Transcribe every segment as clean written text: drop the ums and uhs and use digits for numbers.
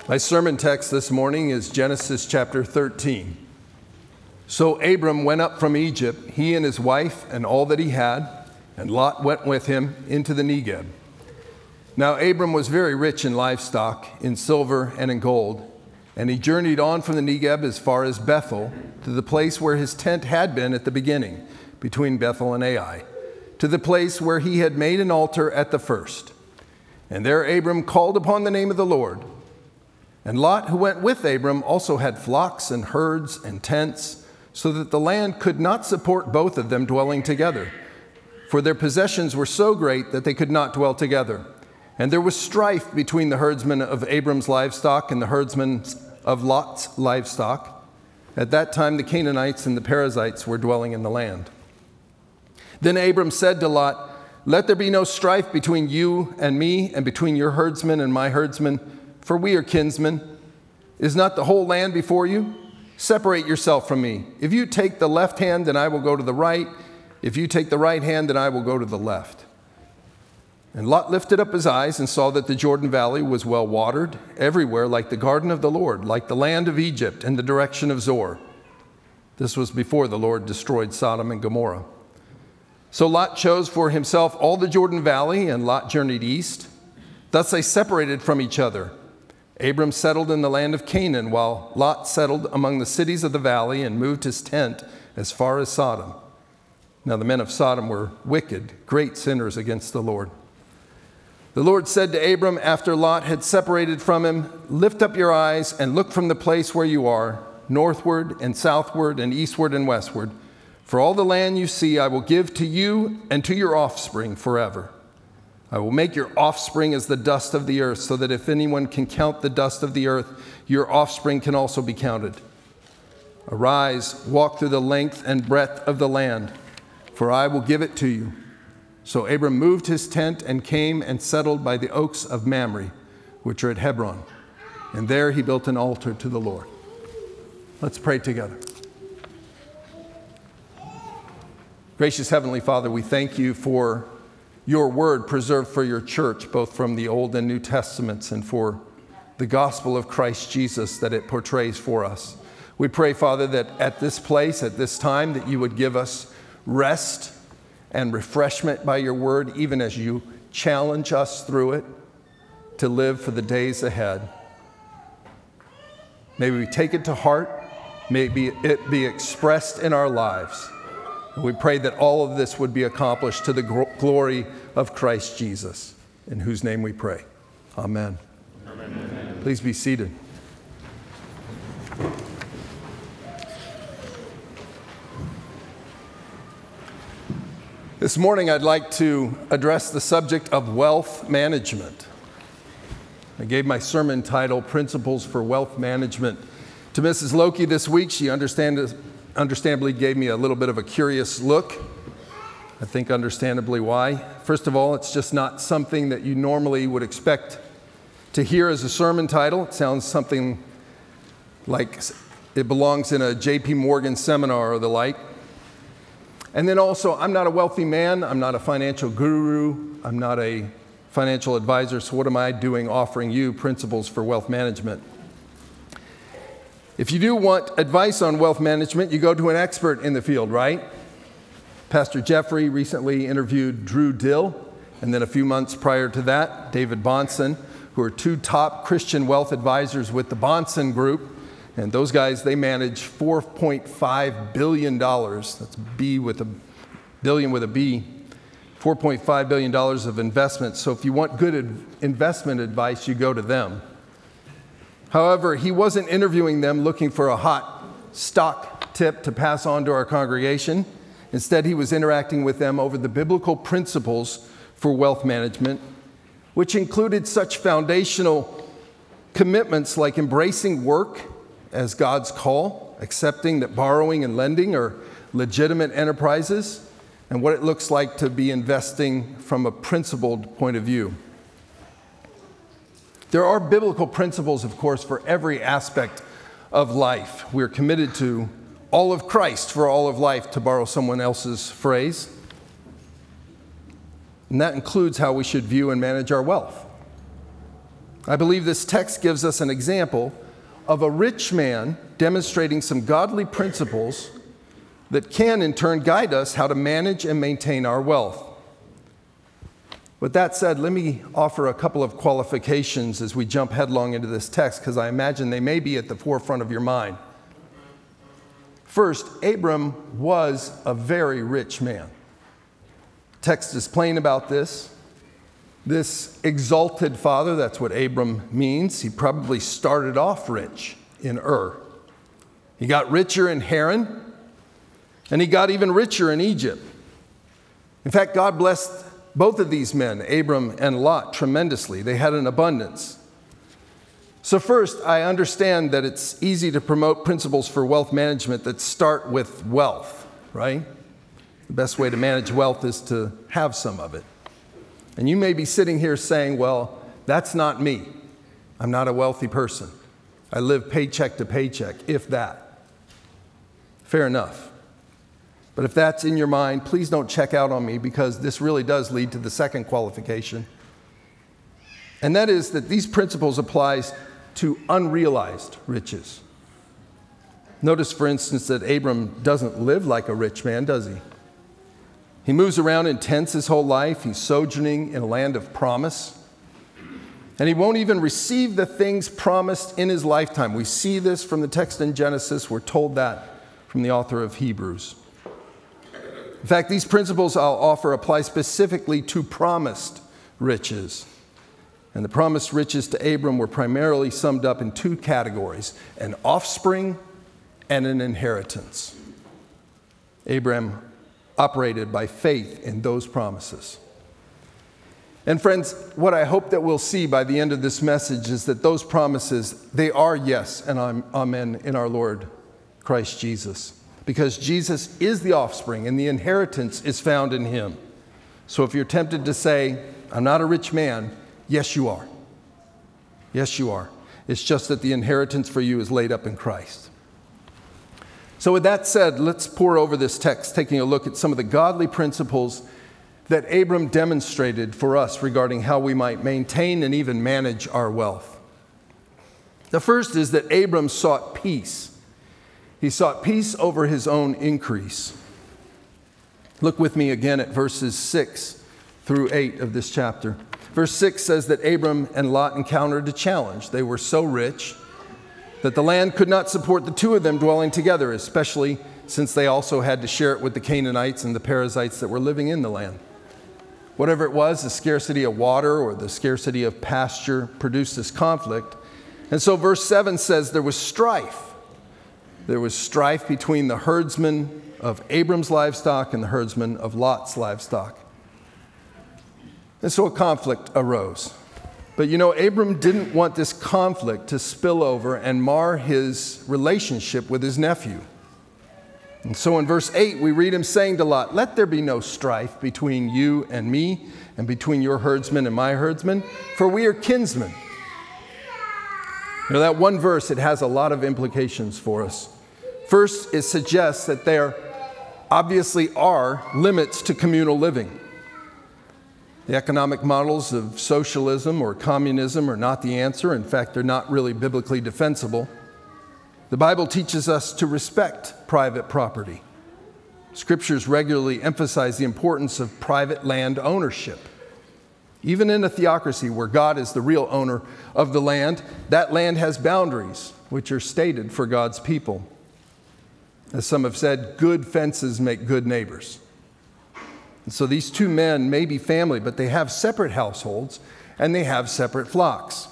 My sermon text this morning is Genesis chapter 13. So Abram went up from Egypt, he and his wife and all that he had, and Lot went with him into the Negeb. Now Abram was very rich in livestock, in silver and in gold, and he journeyed on from the Negeb as far as Bethel, to the place where his tent had been at the beginning, between Bethel and Ai, to the place where he had made an altar at the first. And there Abram called upon the name of the Lord. And Lot, who went with Abram, also had flocks and herds and tents, so that the land could not support both of them dwelling together. For their possessions were so great that they could not dwell together. And there was strife between the herdsmen of Abram's livestock and the herdsmen of Lot's livestock. At that time the Canaanites and the Perizzites were dwelling in the land. Then Abram said to Lot, "Let there be no strife between you and me, and between your herdsmen and my herdsmen, for we are kinsmen. Is not the whole land before you? Separate yourself from me. If you take the left hand, then I will go to the right. If you take the right hand, then I will go to the left." And Lot lifted up his eyes and saw that the Jordan Valley was well watered, everywhere like the garden of the Lord, like the land of Egypt in the direction of Zoar. This was before the Lord destroyed Sodom and Gomorrah. So Lot chose for himself all the Jordan Valley, and Lot journeyed east. Thus they separated from each other. Abram settled in the land of Canaan, while Lot settled among the cities of the valley and moved his tent as far as Sodom. Now the men of Sodom were wicked, great sinners against the Lord. The Lord said to Abram after Lot had separated from him, "Lift up your eyes and look from the place where you are, northward and southward and eastward and westward. For all the land you see I will give to you and to your offspring forever. I will make your offspring as the dust of the earth, so that if anyone can count the dust of the earth, your offspring can also be counted. Arise, walk through the length and breadth of the land, for I will give it to you." So Abram moved his tent and came and settled by the oaks of Mamre, which are at Hebron. And there he built an altar to the Lord. Let's pray together. Gracious Heavenly Father, we thank you for your word preserved for your church, both from the Old and New Testaments, and for the gospel of Christ Jesus that it portrays for us. We pray, Father, that at this place, at this time, that you would give us rest and refreshment by your word, even as you challenge us through it to live for the days ahead. May we take it to heart. May it be expressed in our lives. And we pray that all of this would be accomplished to the glory of Christ Jesus, in whose name we pray. Amen. Amen. Please be seated. This morning I'd like to address the subject of wealth management. I gave my sermon title, Principles for Wealth Management, to Mrs. Loki this week. She understandably gave me a little bit of a curious look. I think understandably why. First of all, it's just not something that you normally would expect to hear as a sermon title. It sounds something like it belongs in a J.P. Morgan seminar or the like. And then also, I'm not a wealthy man. I'm not a financial guru. I'm not a financial advisor. So what am I doing offering you principles for wealth management? If you do want advice on wealth management, you go to an expert in the field, right? Pastor Jeffrey recently interviewed Drew Dill, and then a few months prior to that, David Bahnsen, who are two top Christian wealth advisors with the Bahnsen Group. And those guys, they manage $4.5 billion. That's B with a billion with a B. $4.5 billion of investments. So if you want good investment advice, you go to them. However, he wasn't interviewing them looking for a hot stock tip to pass on to our congregation. Instead, he was interacting with them over the biblical principles for wealth management, which included such foundational commitments like embracing work as God's call, accepting that borrowing and lending are legitimate enterprises, and what it looks like to be investing from a principled point of view. There are biblical principles, of course, for every aspect of life. We're committed to all of Christ for all of life, to borrow someone else's phrase. And that includes how we should view and manage our wealth. I believe this text gives us an example of a rich man demonstrating some godly principles that can in turn guide us how to manage and maintain our wealth. With that said, let me offer a couple of qualifications as we jump headlong into this text, because I imagine they may be at the forefront of your mind. First, Abram was a very rich man. Text is plain about this. This exalted father, that's what Abram means. He probably started off rich in Ur. He got richer in Haran, and he got even richer in Egypt. In fact, God blessed both of these men, Abram and Lot, tremendously. They had an abundance. So first, I understand that it's easy to promote principles for wealth management that start with wealth, right? The best way to manage wealth is to have some of it. And you may be sitting here saying, well, that's not me. I'm not a wealthy person. I live paycheck to paycheck, if that. Fair enough. But if that's in your mind, please don't check out on me, because this really does lead to the second qualification. And that is that these principles apply to unrealized riches. Notice, for instance, that Abram doesn't live like a rich man, does he? He moves around in tents his whole life. He's sojourning in a land of promise. And he won't even receive the things promised in his lifetime. We see this from the text in Genesis. We're told that from the author of Hebrews. In fact, these principles I'll offer apply specifically to promised riches. And the promised riches to Abram were primarily summed up in two categories: an offspring and an inheritance. Abram operated by faith in those promises. And friends, what I hope that we'll see by the end of this message is that those promises, they are yes and amen in our Lord Christ Jesus. Because Jesus is the offspring and the inheritance is found in him. So if you're tempted to say, I'm not a rich man, yes, you are. Yes, you are. It's just that the inheritance for you is laid up in Christ. So with that said, let's pore over this text, taking a look at some of the godly principles that Abram demonstrated for us regarding how we might maintain and even manage our wealth. The first is that Abram sought peace. He sought peace over his own increase. Look with me again at verses 6 through 8 of this chapter. Verse 6 says that Abram and Lot encountered a challenge. They were so rich that the land could not support the two of them dwelling together, especially since they also had to share it with the Canaanites and the Perizzites that were living in the land. Whatever it was, the scarcity of water or the scarcity of pasture produced this conflict. And so verse 7 says there was strife. There was strife between the herdsmen of Abram's livestock and the herdsmen of Lot's livestock. And so a conflict arose. But you know, Abram didn't want this conflict to spill over and mar his relationship with his nephew. And so in verse 8, we read him saying to Lot, "Let there be no strife between you and me, and between your herdsmen and my herdsmen, for we are kinsmen." You know, that one verse, it has a lot of implications for us. First, it suggests that there obviously are limits to communal living. The economic models of socialism or communism are not the answer. In fact, they're not really biblically defensible. The Bible teaches us to respect private property. Scriptures regularly emphasize the importance of private land ownership. Even in a theocracy where God is the real owner of the land, that land has boundaries which are stated for God's people. As some have said, good fences make good neighbors. And so these two men may be family, but they have separate households and they have separate flocks.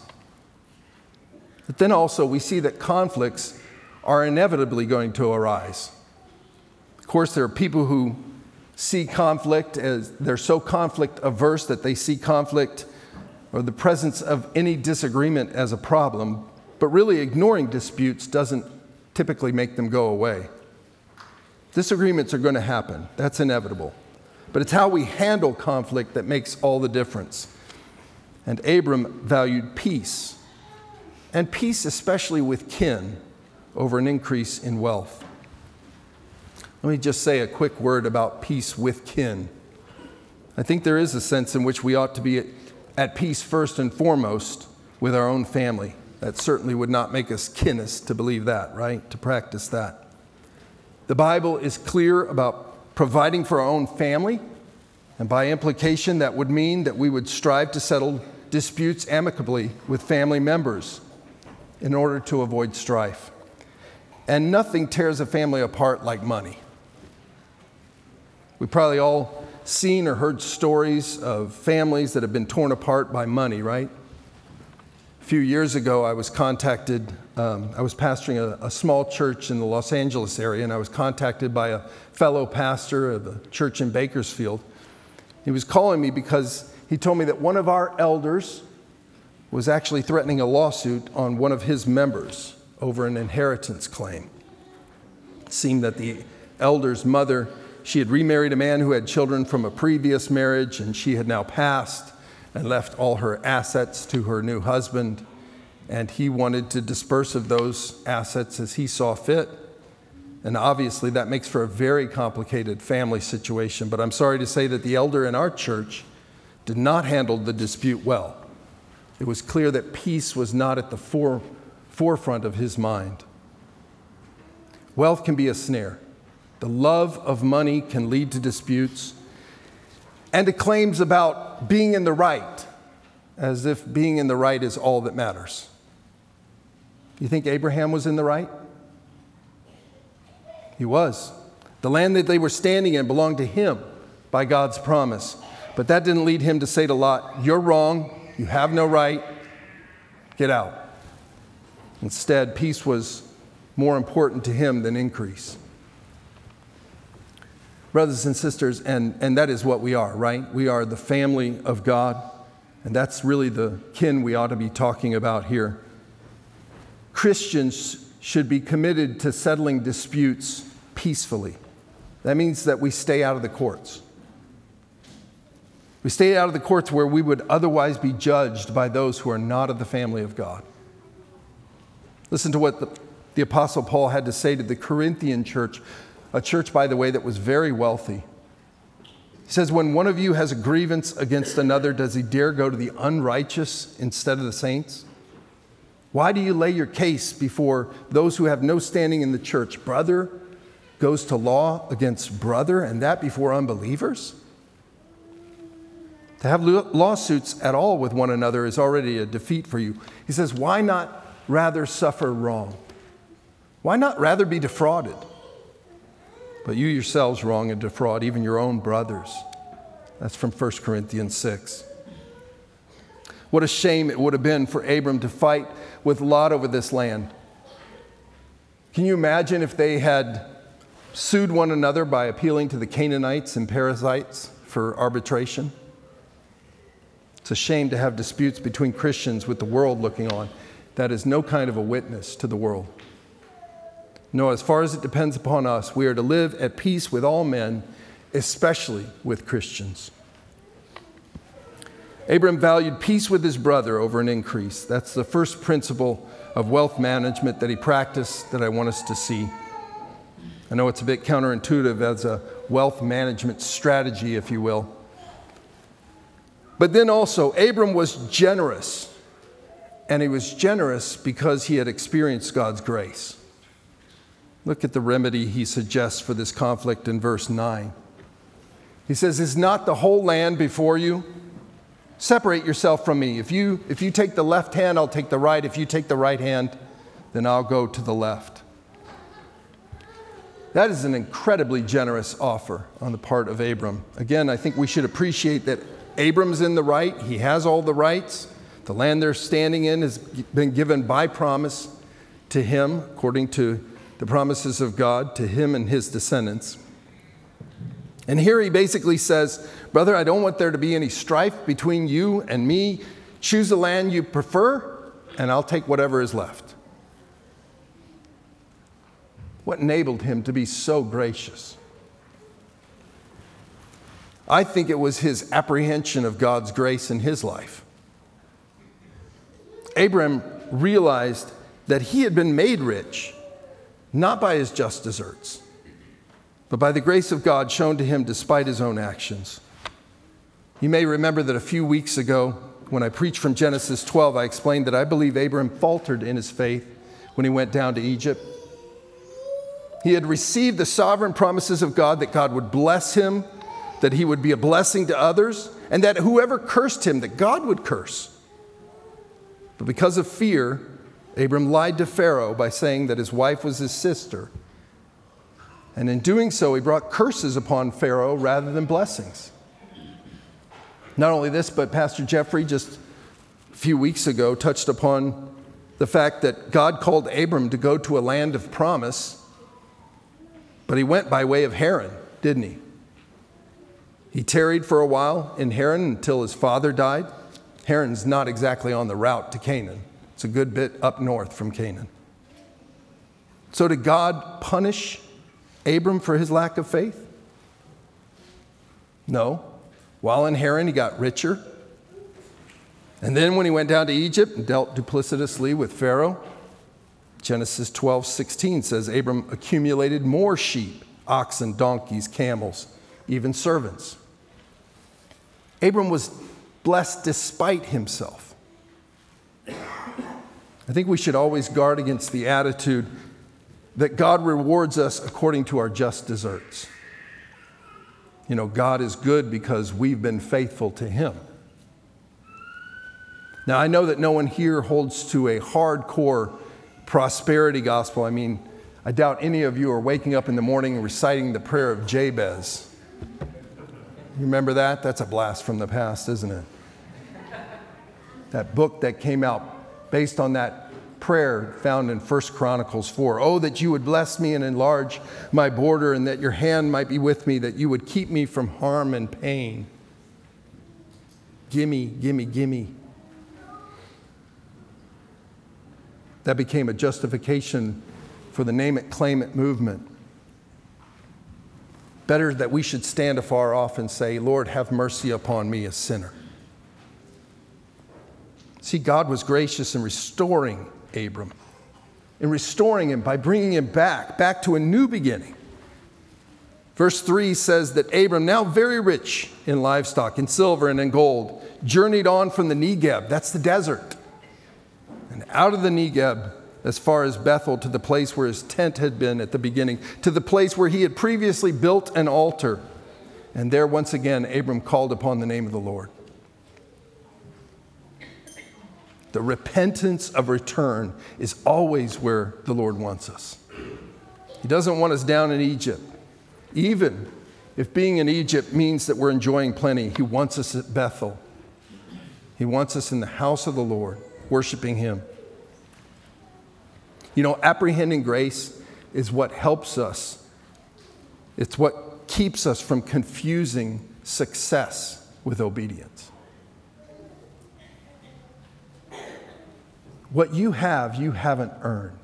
But then also we see that conflicts are inevitably going to arise. Of course, there are people who see conflict as they're so conflict averse that they see conflict or the presence of any disagreement as a problem, but really ignoring disputes doesn't typically make them go away. Disagreements are going to happen. That's inevitable. But it's how we handle conflict that makes all the difference. And Abram valued peace, and peace especially with kin, over an increase in wealth. Let me just say a quick word about peace with kin. I think there is a sense in which we ought to be at peace first and foremost with our own family. That certainly would not make us kinnists to believe that, right? To practice that. The Bible is clear about providing for our own family, and by implication, that would mean that we would strive to settle disputes amicably with family members in order to avoid strife. And nothing tears a family apart like money. We've probably all seen or heard stories of families that have been torn apart by money, right? A few years ago, I was contacted, I was pastoring a small church in the Los Angeles area, and I was contacted by a fellow pastor of a church in Bakersfield. He was calling me because he told me that one of our elders was actually threatening a lawsuit on one of his members over an inheritance claim. It seemed that the elder's mother, she had remarried a man who had children from a previous marriage, and she had now passed and left all her assets to her new husband, and he wanted to disperse of those assets as he saw fit. And obviously that makes for a very complicated family situation, but I'm sorry to say that the elder in our church did not handle the dispute well. It was clear that peace was not at the forefront of his mind. Wealth can be a snare. The love of money can lead to disputes and to claims about being in the right, as if being in the right is all that matters. Do you think Abraham was in the right? He was. The land that they were standing in belonged to him by God's promise. But that didn't lead him to say to Lot, "You're wrong. You have no right. Get out." Instead, peace was more important to him than increase. Brothers and sisters, and that is what we are, right? We are the family of God, and that's really the kin we ought to be talking about here. Christians should be committed to settling disputes peacefully. That means that we stay out of the courts. We stay out of the courts where we would otherwise be judged by those who are not of the family of God. Listen to what the Apostle Paul had to say to the Corinthian church, a church, by the way, that was very wealthy. He says, "When one of you has a grievance against another, does he dare go to the unrighteous instead of the saints? Why do you lay your case before those who have no standing in the church? Brother goes to law against brother, and that before unbelievers?" To have lawsuits at all with one another is already a defeat for you. He says, why not rather suffer wrong? Why not rather be defrauded? But you yourselves wrong and defraud even your own brothers. That's from 1 Corinthians 6. What a shame it would have been for Abram to fight with Lot over this land. Can you imagine if they had sued one another by appealing to the Canaanites and Perizzites for arbitration? It's a shame to have disputes between Christians with the world looking on. That is no kind of a witness to the world. No, as far as it depends upon us, we are to live at peace with all men, especially with Christians. Abram valued peace with his brother over an increase. That's the first principle of wealth management that he practiced that I want us to see. I know it's a bit counterintuitive as a wealth management strategy, if you will. But then also, Abram was generous. And he was generous because he had experienced God's grace. Look at the remedy he suggests for this conflict in verse 9. He says, "Is not the whole land before you? Separate yourself from me. If you take the left hand, I'll take the right. If you take the right hand, then I'll go to the left." That is an incredibly generous offer on the part of Abram. Again, I think we should appreciate that Abram's in the right. He has all the rights. The land they're standing in has been given by promise to him, according to the promises of God, to him and his descendants. And here he basically says, "Brother, I don't want there to be any strife between you and me. Choose the land you prefer, and I'll take whatever is left." What enabled him to be so gracious? I think it was his apprehension of God's grace in his life. Abram realized that he had been made rich, not by his just deserts, but by the grace of God shown to him despite his own actions. You may remember that a few weeks ago, when I preached from Genesis 12, I explained that I believe Abram faltered in his faith when he went down to Egypt. He had received the sovereign promises of God that God would bless him, that he would be a blessing to others, and that whoever cursed him, that God would curse. But because of fear, Abram lied to Pharaoh by saying that his wife was his sister. And in doing so, he brought curses upon Pharaoh rather than blessings. Not only this, but Pastor Jeffrey just a few weeks ago touched upon the fact that God called Abram to go to a land of promise, but he went by way of Haran, didn't he? He tarried for a while in Haran until his father died. Haran's not exactly on the route to Canaan. It's a good bit up north from Canaan. So did God punish Abram for his lack of faith? No. While in Haran, he got richer. And then when he went down to Egypt and dealt duplicitously with Pharaoh, Genesis 12:16 says Abram accumulated more sheep, oxen, donkeys, camels, even servants. Abram was blessed despite himself. I think we should always guard against the attitude that God rewards us according to our just deserts. You know, God is good because we've been faithful to him. Now, I know that no one here holds to a hardcore prosperity gospel. I mean, I doubt any of you are waking up in the morning and reciting the prayer of Jabez. You remember that? That's a blast from the past, isn't it? That book that came out based on that prayer found in 1 Chronicles 4. Oh, that you would bless me and enlarge my border, and that your hand might be with me, that you would keep me from harm and pain. Gimme, gimme, gimme. That became a justification for the name it, claim it movement. Better that we should stand afar off and say, Lord, have mercy upon me, a sinner. See, God was gracious in restoring Abram, in restoring him by bringing him back to a new beginning. Verse 3 says that Abram, now very rich in livestock, in silver and in gold, journeyed on from the Negeb, that's the desert, and out of the Negeb as far as Bethel, to the place where his tent had been at the beginning, to the place where he had previously built an altar. And there once again Abram called upon the name of the Lord. The repentance of return is always where the Lord wants us. He doesn't want us down in Egypt. Even if being in Egypt means that we're enjoying plenty, he wants us at Bethel. He wants us in the house of the Lord, worshiping him. You know, apprehending grace is what helps us. It's what keeps us from confusing success with obedience. What you have, you haven't earned.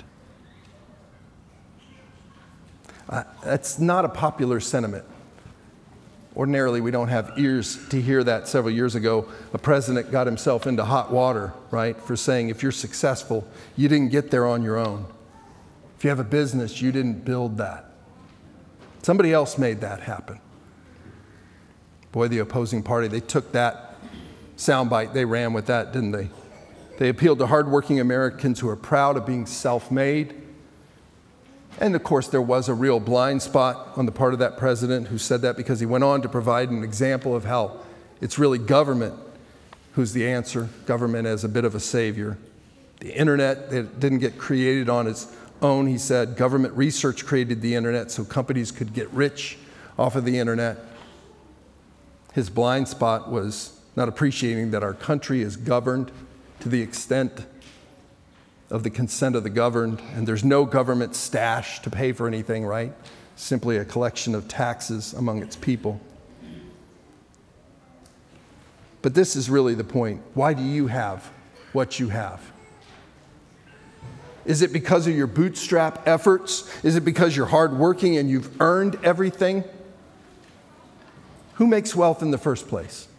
That's not a popular sentiment. Ordinarily, we don't have ears to hear that. Several years ago, a president got himself into hot water, right, for saying if you're successful, you didn't get there on your own. If you have a business, you didn't build that. Somebody else made that happen. Boy, the opposing party, they took that soundbite, they ran with that, didn't they? They appealed to hardworking Americans who are proud of being self-made. And of course, there was a real blind spot on the part of that president who said that, because he went on to provide an example of how it's really government who's the answer, government as a bit of a savior. The internet, it didn't get created on its own. He said government research created the internet so companies could get rich off of the internet. His blind spot was not appreciating that our country is governed to the extent of the consent of the governed, and there's no government stash to pay for anything, right? Simply a collection of taxes among its people. But this is really the point. Why do you have what you have? Is it because of your bootstrap efforts? Is it because you're hardworking and you've earned everything? Who makes wealth in the first place?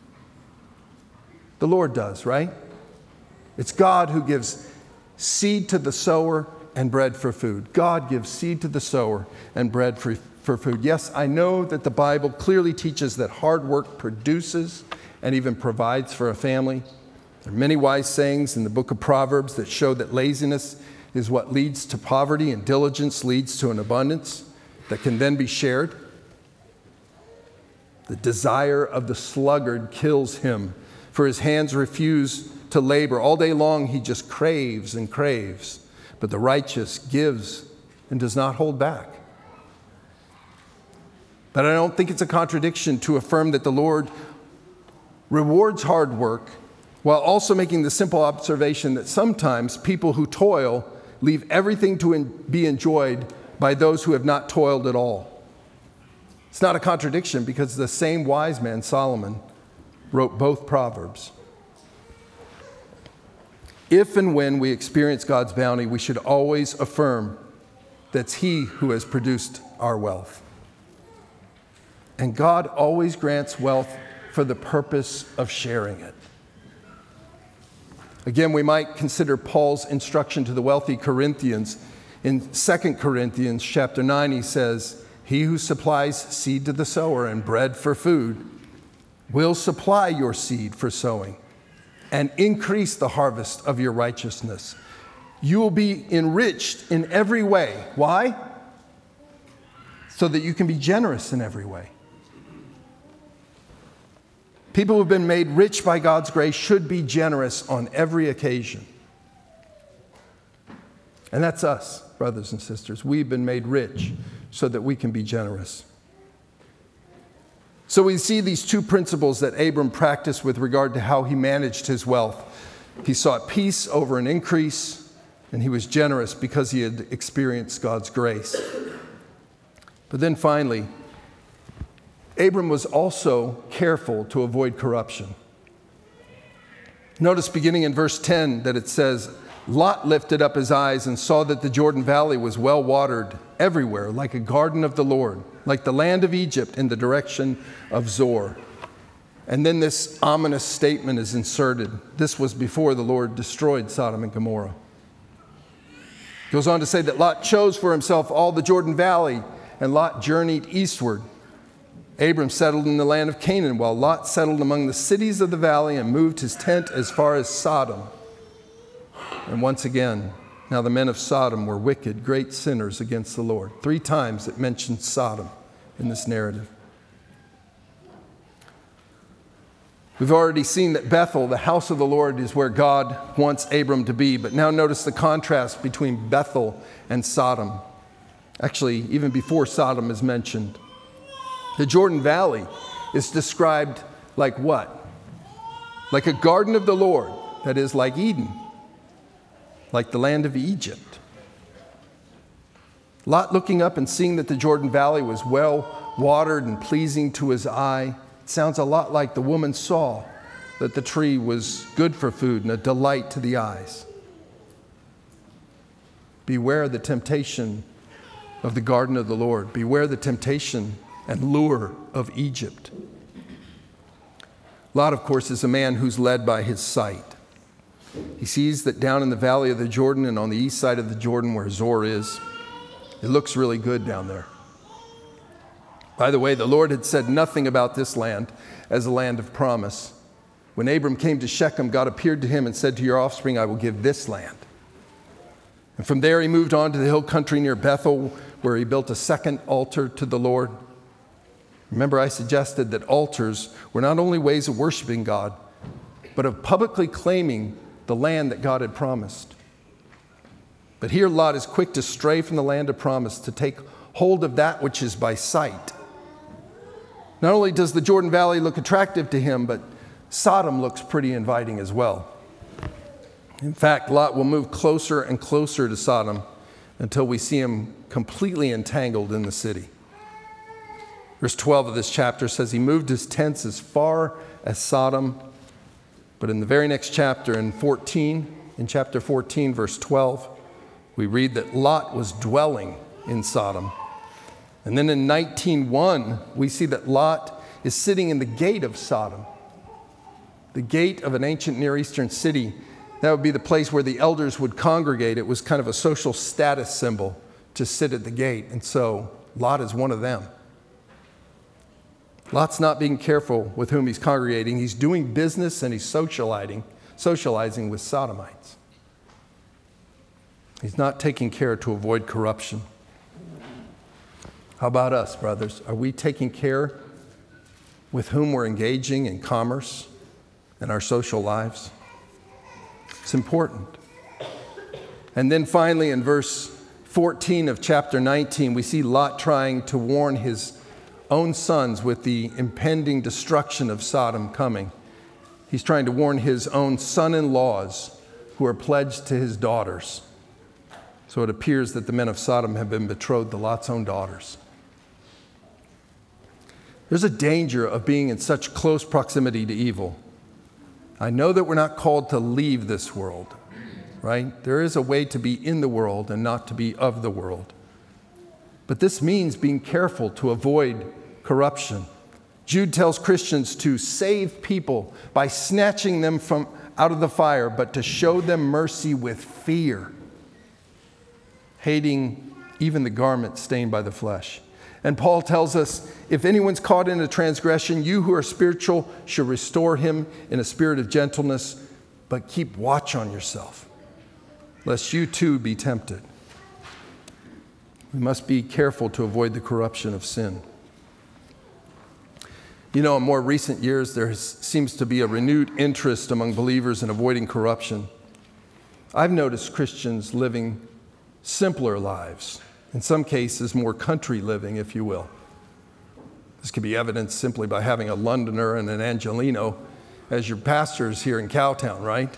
The Lord does, right? It's God who gives seed to the sower and bread for food. God gives seed to the sower and bread for food. Yes, I know that the Bible clearly teaches that hard work produces and even provides for a family. There are many wise sayings in the book of Proverbs that show that laziness is what leads to poverty and diligence leads to an abundance that can then be shared. The desire of the sluggard kills him, for his hands refuse to labor. All day long he just craves and craves, but the righteous gives and does not hold back. But I don't think it's a contradiction to affirm that the Lord rewards hard work while also making the simple observation that sometimes people who toil leave everything to be enjoyed by those who have not toiled at all. It's not a contradiction because the same wise man, Solomon, wrote both Proverbs. If and when we experience God's bounty, we should always affirm that's He who has produced our wealth. And God always grants wealth for the purpose of sharing it. Again, we might consider Paul's instruction to the wealthy Corinthians. In 2 Corinthians chapter 9, he says, "He who supplies seed to the sower and bread for food will supply your seed for sowing and increase the harvest of your righteousness. You will be enriched in every way." Why? So that you can be generous in every way. People who have been made rich by God's grace should be generous on every occasion. And that's us, brothers and sisters. We've been made rich so that we can be generous. So we see these two principles that Abram practiced with regard to how he managed his wealth. He sought peace over an increase, and he was generous because he had experienced God's grace. But then finally, Abram was also careful to avoid corruption. Notice beginning in verse 10 that it says, Lot lifted up his eyes and saw that the Jordan Valley was well watered everywhere, like a garden of the Lord, like the land of Egypt in the direction of Zoar. And then this ominous statement is inserted. This was before the Lord destroyed Sodom and Gomorrah. It goes on to say that Lot chose for himself all the Jordan Valley, and Lot journeyed eastward. Abram settled in the land of Canaan, while Lot settled among the cities of the valley and moved his tent as far as Sodom. And once again, now the men of Sodom were wicked, great sinners against the Lord. 3 times it mentions Sodom in this narrative. We've already seen that Bethel, the house of the Lord, is where God wants Abram to be. But now notice the contrast between Bethel and Sodom. Actually, even before Sodom is mentioned. The Jordan Valley is described like what? Like a garden of the Lord, that is, like Eden, like the land of Egypt. Lot looking up and seeing that the Jordan Valley was well watered and pleasing to his eye. It sounds a lot like the woman saw that the tree was good for food and a delight to the eyes. Beware the temptation of the garden of the Lord. Beware the temptation and lure of Egypt. Lot, of course, is a man who's led by his sight. He sees that down in the valley of the Jordan and on the east side of the Jordan where Zoar is, it looks really good down there. By the way, the Lord had said nothing about this land as a land of promise. When Abram came to Shechem, God appeared to him and said, "To your offspring I will give this land." And from there he moved on to the hill country near Bethel, where he built a second altar to the Lord. Remember, I suggested that altars were not only ways of worshiping God, but of publicly claiming the land that God had promised. But here Lot is quick to stray from the land of promise to take hold of that which is by sight. Not only does the Jordan Valley look attractive to him, but Sodom looks pretty inviting as well. In fact, Lot will move closer and closer to Sodom until we see him completely entangled in the city. Verse 12 of this chapter says he moved his tents as far as Sodom. But in the very next chapter, in chapter 14, verse 12, we read that Lot was dwelling in Sodom. And then in 19:1, we see that Lot is sitting in the gate of Sodom, the gate of an ancient Near Eastern city. That would be the place where the elders would congregate. It was kind of a social status symbol to sit at the gate. And so Lot is one of them. Lot's not being careful with whom he's congregating. He's doing business and he's socializing socializing with sodomites. He's not taking care to avoid corruption. How about us, brothers? Are we taking care with whom we're engaging in commerce and our social lives? It's important. And then finally, in verse 14 of chapter 19, we see Lot trying to warn his own sons with the impending destruction of Sodom coming. He's trying to warn his own son-in-laws who are pledged to his daughters. So it appears that the men of Sodom have been betrothed to Lot's own daughters. There's a danger of being in such close proximity to evil. I know that we're not called to leave this world, right? There is a way to be in the world and not to be of the world. But this means being careful to avoid corruption. Jude tells Christians to save people by snatching them from out of the fire, but to show them mercy with fear, hating even the garment stained by the flesh. And Paul tells us, if anyone's caught in a transgression, you who are spiritual should restore him in a spirit of gentleness, but keep watch on yourself, lest you too be tempted. We must be careful to avoid the corruption of sin. You know, in more recent years, there seems to be a renewed interest among believers in avoiding corruption. I've noticed Christians living simpler lives, in some cases more country living, if you will. This can be evidenced simply by having a Londoner and an Angelino as your pastors here in Cowtown, right?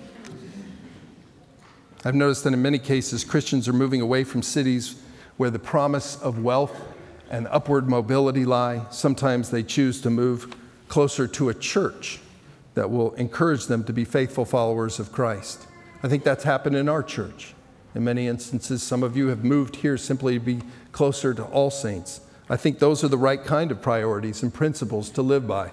I've noticed that in many cases, Christians are moving away from cities where the promise of wealth and upward mobility lie. Sometimes they choose to move closer to a church that will encourage them to be faithful followers of Christ. I think that's happened in our church. In many instances, some of you have moved here simply to be closer to All Saints. I think those are the right kind of priorities and principles to live by.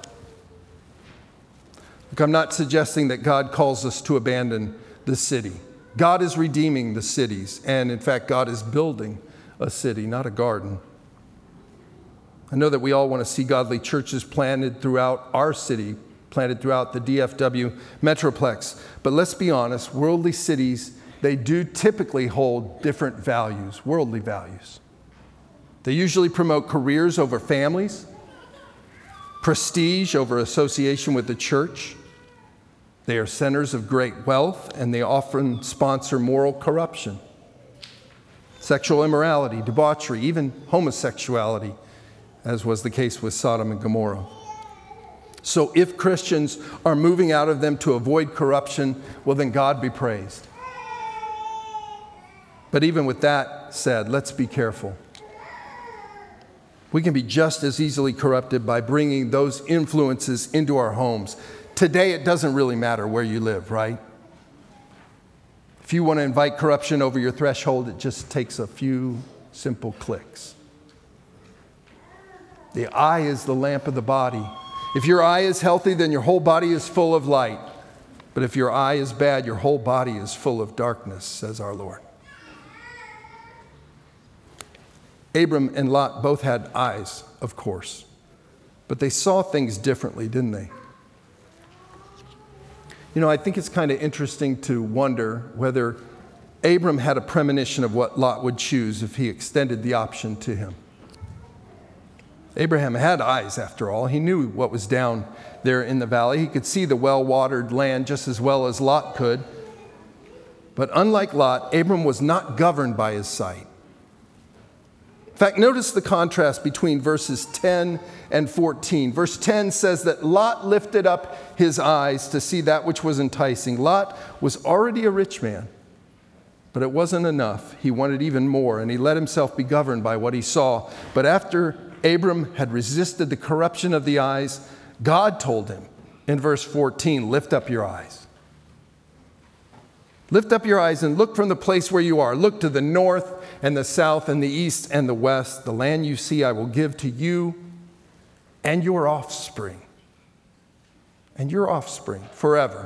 Look, I'm not suggesting that God calls us to abandon the city. God is redeeming the cities, and in fact, God is building a city, not a garden. I know that we all want to see godly churches planted throughout our city, planted throughout the DFW Metroplex. But let's be honest, worldly cities, they do typically hold different values, worldly values. They usually promote careers over families, prestige over association with the church. They are centers of great wealth, and they often sponsor moral corruption, sexual immorality, debauchery, even homosexuality, as was the case with Sodom and Gomorrah. So if Christians are moving out of them to avoid corruption, well, then God be praised. But even with that said, let's be careful. We can be just as easily corrupted by bringing those influences into our homes. Today, it doesn't really matter where you live, right? If you want to invite corruption over your threshold, it just takes a few simple clicks. The eye is the lamp of the body. If your eye is healthy, then your whole body is full of light. But if your eye is bad, your whole body is full of darkness, says our Lord. Abram and Lot both had eyes, of course, but they saw things differently, didn't they? You know, I think it's kind of interesting to wonder whether Abram had a premonition of what Lot would choose if he extended the option to him. Abraham had eyes, after all. He knew what was down there in the valley. He could see the well-watered land just as well as Lot could. But unlike Lot, Abram was not governed by his sight. In fact, notice the contrast between verses 10 and 14. Verse 10 says that Lot lifted up his eyes to see that which was enticing. Lot was already a rich man, but it wasn't enough. He wanted even more, and he let himself be governed by what he saw. But after Abram had resisted the corruption of the eyes, God told him in verse 14, lift up your eyes. Lift up your eyes and look from the place where you are. Look to the north and the south and the east and the west. The land you see I will give to you and your offspring. And your offspring forever.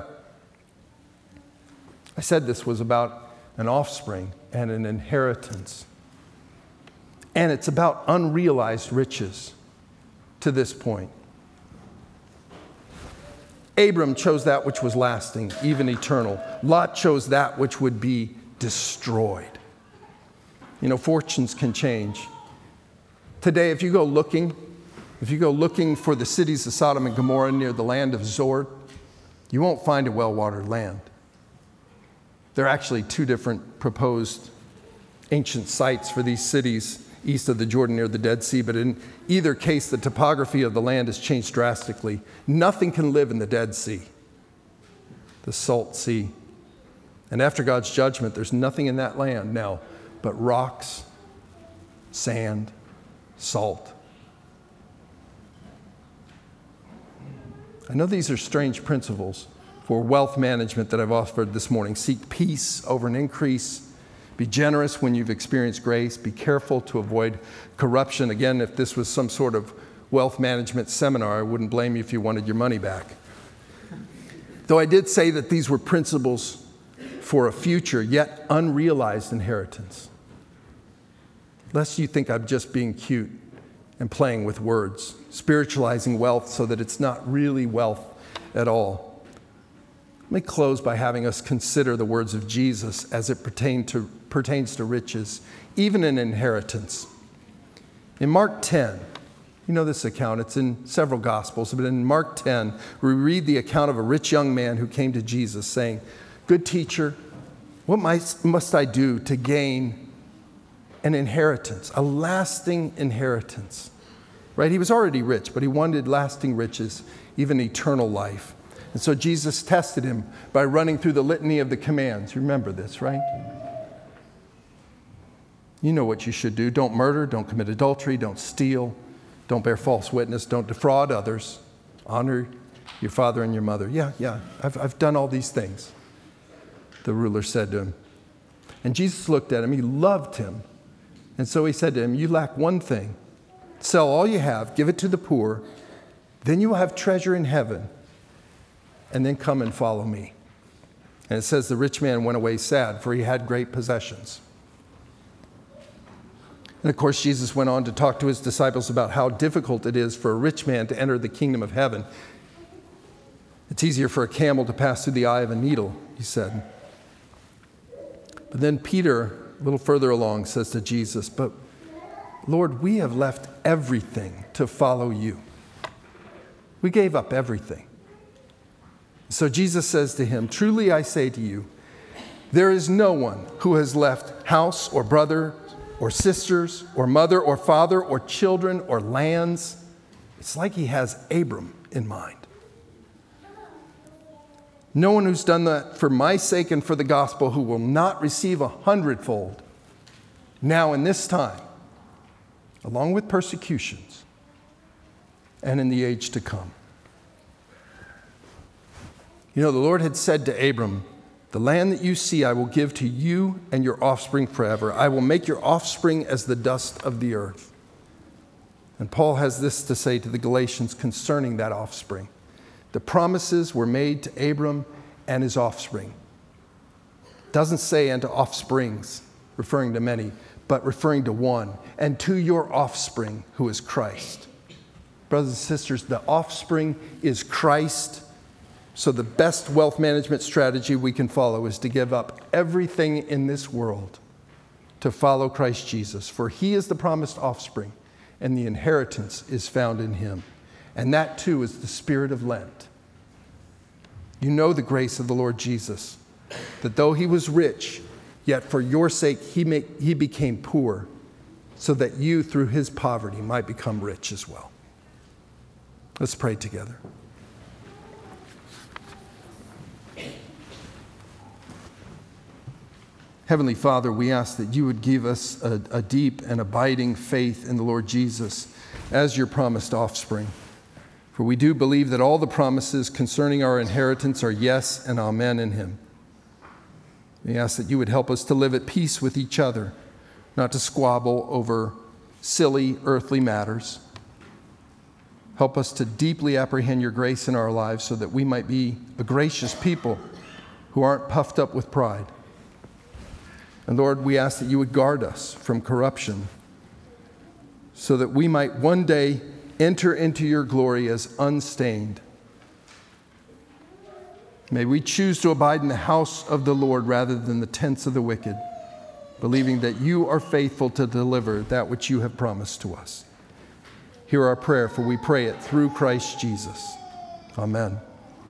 I said this was about an offspring and an inheritance. And it's about unrealized riches to this point. Abram chose that which was lasting, even eternal. Lot chose that which would be destroyed. You know, fortunes can change. Today, if you go looking for the cities of Sodom and Gomorrah near the land of Zor, you won't find a well-watered land. There are actually two different proposed ancient sites for these cities east of the Jordan near the Dead Sea, but in either case, the topography of the land has changed drastically. Nothing can live in the Dead Sea, the Salt Sea. And after God's judgment, there's nothing in that land now but rocks, sand, salt. I know these are strange principles for wealth management that I've offered this morning. Seek peace over an increase. Be generous when you've experienced grace. Be careful to avoid corruption. Again, if this was some sort of wealth management seminar, I wouldn't blame you if you wanted your money back. Though I did say that these were principles for a future, yet unrealized inheritance. Lest you think I'm just being cute and playing with words, spiritualizing wealth so that it's not really wealth at all. Let me close by having us consider the words of Jesus as it pertains to riches, even an inheritance. In Mark 10, you know this account, it's in several Gospels, but in Mark 10, we read the account of a rich young man who came to Jesus saying, "Good teacher, what must I do to gain an inheritance, a lasting inheritance?" Right? He was already rich, but he wanted lasting riches, even eternal life. And so Jesus tested him by running through the litany of the commands. You remember this, right? You know what you should do. Don't murder, don't commit adultery, don't steal, don't bear false witness, don't defraud others, honor your father and your mother. Yeah, I've done all these things, the ruler said to him. And Jesus looked at him, he loved him. And so he said to him, "You lack one thing. Sell all you have, give it to the poor, then you will have treasure in heaven. And then come and follow me." And it says the rich man went away sad, for he had great possessions. And of course, Jesus went on to talk to his disciples about how difficult it is for a rich man to enter the kingdom of heaven. It's easier for a camel to pass through the eye of a needle, he said. But then Peter, a little further along, says to Jesus, "But Lord, we have left everything to follow you." We gave up everything. So Jesus says to him, "Truly I say to you, there is no one who has left house or brother or sisters or mother or father or children or lands." It's like he has Abram in mind. "No one who's done that for my sake and for the gospel who will not receive 100-fold now in this time, along with persecutions, and in the age to come." You know, the Lord had said to Abram, "The land that you see I will give to you and your offspring forever. I will make your offspring as the dust of the earth." And Paul has this to say to the Galatians concerning that offspring. The promises were made to Abram and his offspring. It doesn't say "and to offsprings," referring to many, but referring to one, "and to your offspring, who is Christ." Brothers and sisters, the offspring is Christ. So the best wealth management strategy we can follow is to give up everything in this world to follow Christ Jesus, for he is the promised offspring, and the inheritance is found in him. And that too is the spirit of Lent. You know the grace of the Lord Jesus, that though he was rich, yet for your sake he became poor, so that you through his poverty might become rich as well. Let's pray together. Heavenly Father, we ask that you would give us a deep and abiding faith in the Lord Jesus as your promised offspring. For we do believe that all the promises concerning our inheritance are yes and amen in him. We ask that you would help us to live at peace with each other, not to squabble over silly earthly matters. Help us to deeply apprehend your grace in our lives so that we might be a gracious people who aren't puffed up with pride. And Lord, we ask that you would guard us from corruption so that we might one day enter into your glory as unstained. May we choose to abide in the house of the Lord rather than the tents of the wicked, believing that you are faithful to deliver that which you have promised to us. Hear our prayer, for we pray it through Christ Jesus. Amen.